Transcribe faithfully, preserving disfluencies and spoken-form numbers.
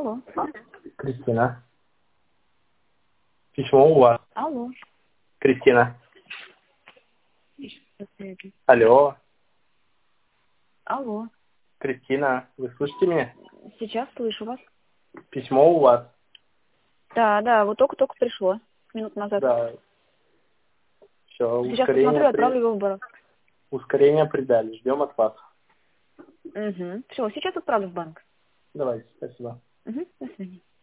Алло. Кристина. Письмо у вас. Алло. Кристина. Алло. Алло. Кристина, вы слышите меня? Сейчас слышу вас. Письмо у вас. Да, да, вот только-только пришло. Минут назад. Да. Все, Сейчас ускорение, посмотрю и отправлю при... его в банк. ускорение придали. Ждем от вас. Угу. Все, сейчас отправлю в банк. Давайте, спасибо. Угу. До свидания.